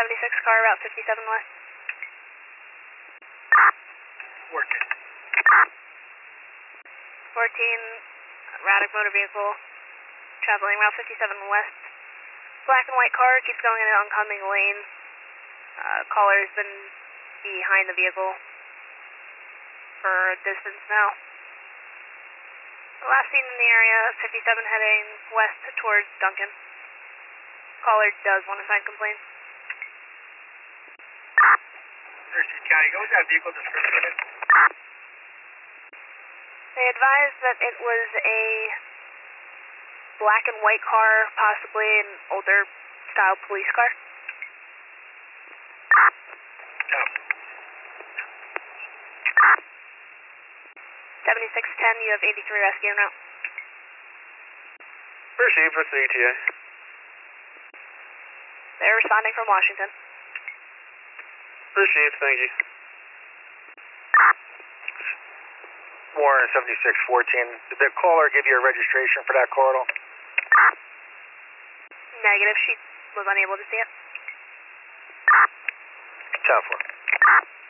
76 car, Route 57 West. Working. 14, Raddick motor vehicle, traveling Route 57 West. Black and white car keeps going in an oncoming lane. Caller's been behind the vehicle for a distance now. Last seen in the area, 57 heading west towards Duncan. Caller does want to sign complaint. Merced County, what was that vehicle description? They advised that it was a black and white car, possibly an older style police car. No. 7610, you have 83 rescue en route. Received, what's the ETA? They're responding from Washington. Received, thank you. Warren 7614, did the caller give you a registration for that car at all? Negative, she was unable to see it. 10-4.